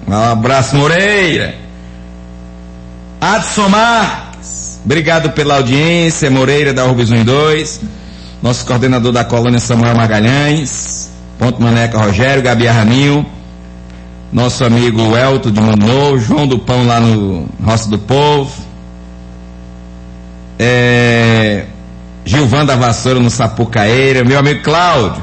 Um abraço, Moreira. Adson Marques, obrigado pela audiência. Moreira da Urbis 1 e 2. Nosso coordenador da colônia, Samuel Magalhães. Ponto Maneca, Rogério. Gabi Arraminho. Nosso amigo Elton de Mundo Novo. João do Pão lá no Roça do Povo. Gilvan da Vassoura no Sapucaeira. Meu amigo Cláudio.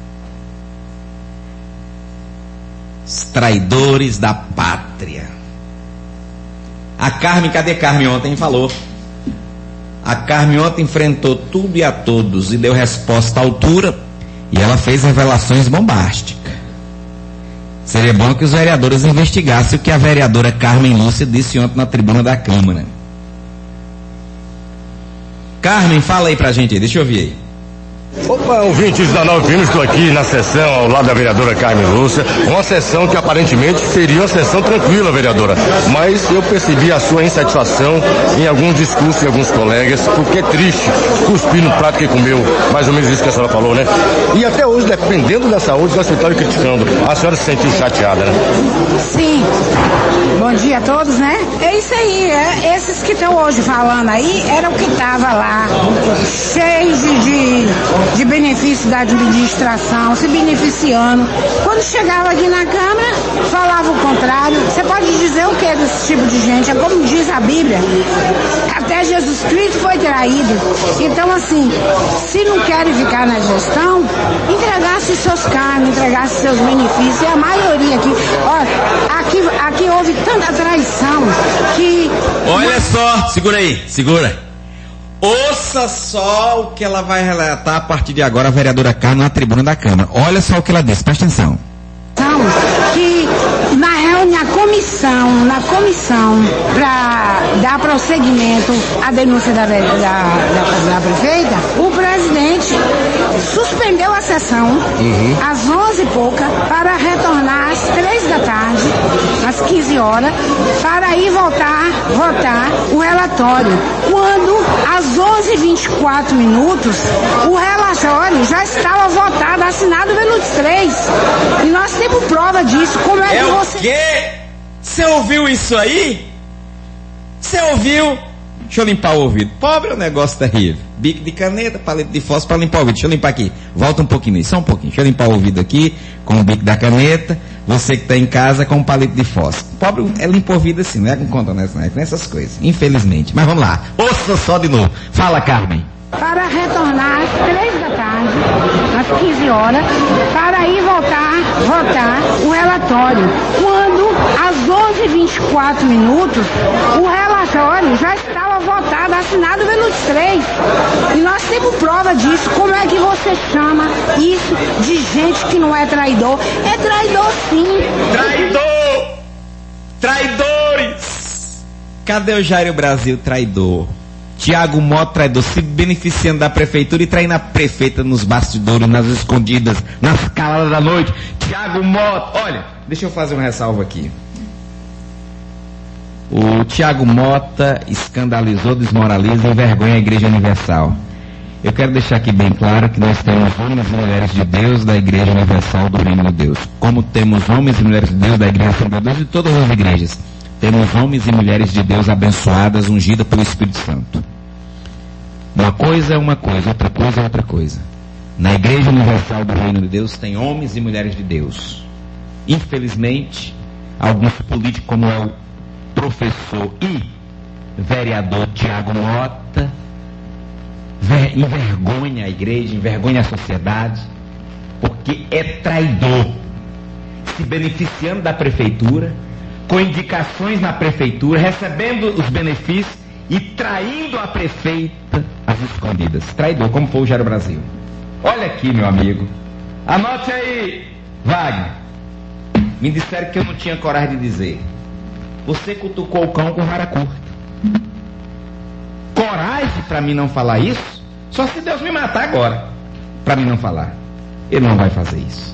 Os traidores da pátria. A Carmen, cadê Carmen ontem? Falou. A Carmen ontem enfrentou tudo e a todos e deu resposta à altura, e ela fez revelações bombásticas. Seria bom que os vereadores investigassem o que a vereadora Carmen Lúcia disse ontem na tribuna da Câmara. Carmen, fala aí pra gente aí, deixa eu ouvir aí. Opa, ouvintes da Nova Pino, estou aqui na sessão ao lado da vereadora Carmen Lúcia, uma sessão que aparentemente seria uma sessão tranquila, vereadora, mas eu percebi a sua insatisfação em alguns discursos de alguns colegas, porque é triste cuspir no prato que comeu, mais ou menos isso que a senhora falou, né? E até hoje, dependendo da saúde, nós estamos criticando. A senhora se sentiu chateada, né? Sim. Bom dia a todos, né? É isso aí, esses que estão hoje falando aí, era o que estava lá, cheios de benefício da administração, se beneficiando. Quando chegava aqui na Câmara, falava o contrário. Você pode dizer o que desse tipo de gente? É como diz a Bíblia, até Jesus Cristo foi traído. Então, assim, se não querem ficar na gestão, entregasse seus cargos, entregasse seus benefícios. E a maioria aqui, olha, aqui houve tanta traição que... Olha só, segura aí, segura. Ouça só o que ela vai relatar a partir de agora, a vereadora Carmen, na tribuna da Câmara. Olha só o que ela disse, presta atenção. Que na comissão para dar prosseguimento à denúncia da prefeita, o presidente suspendeu a sessão às 11h para retornar às 15h, às 15 horas, para ir votar o relatório. Quando às 11h24 o relatório já estava votado, assinado pelos 3. E nós temos prova disso. Como é que você... O quê? Você ouviu isso aí? Você ouviu? Deixa eu limpar o ouvido. Pobre é um negócio terrível. Bico de caneta, palito de fósforo para limpar o ouvido. Deixa eu limpar aqui. Volta um pouquinho aí, só um pouquinho. Deixa eu limpar o ouvido aqui com o bico da caneta. Você que está em casa com o palito de fósforo. Pobre é limpar o ouvido assim, não é com conta nessa, não é com essas coisas. Infelizmente. Mas vamos lá. Ouça só de novo. Fala, Carmen. Para retornar às 15h, às 15 horas, para ir votar o relatório. Quando às 11h24 o relatório já estava votado, assinado pelos 3. E nós temos prova disso. Como é que você chama isso de gente que não é traidor? É traidor sim. Traidor! Traidores! Cadê o Jair Brasil traidor? Tiago Mota traidor, se beneficiando da prefeitura e traindo a prefeita nos bastidores, nas escondidas, nas caladas da noite. Tiago Mota, olha, deixa eu fazer uma ressalva aqui. O Tiago Mota escandalizou, desmoraliza e envergonha a Igreja Universal. Eu quero deixar aqui bem claro que nós temos homens e mulheres de Deus da Igreja Universal do Reino de Deus. Como temos homens e mulheres de Deus da Igreja Assembleia de Deus de todas as igrejas. Temos homens e mulheres de Deus abençoadas, ungidas pelo Espírito Santo. Uma coisa é uma coisa, outra coisa é outra coisa. Na Igreja Universal do Reino de Deus tem homens e mulheres de Deus. Infelizmente, alguns políticos, como é o professor e vereador Tiago Mota, envergonha a igreja, envergonha a sociedade, porque é traidor, se beneficiando da prefeitura, com indicações na prefeitura, recebendo os benefícios e traindo a prefeita às escondidas. Traidor, como foi o Jair Brasil. Olha aqui, meu amigo. Anote aí, Wagner. Me disseram que eu não tinha coragem de dizer. Você cutucou o cão com vara curta. Coragem para mim não falar isso? Só se Deus me matar agora, para mim não falar. Ele não vai fazer isso.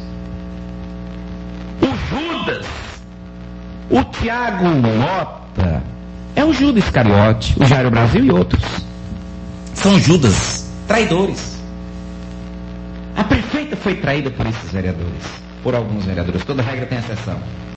O Judas, o Tiago Mota, é o Judas Iscariote, o Jair Brasil e outros. São Judas, traidores. A prefeita foi traída por esses vereadores, por alguns vereadores. Toda regra tem exceção.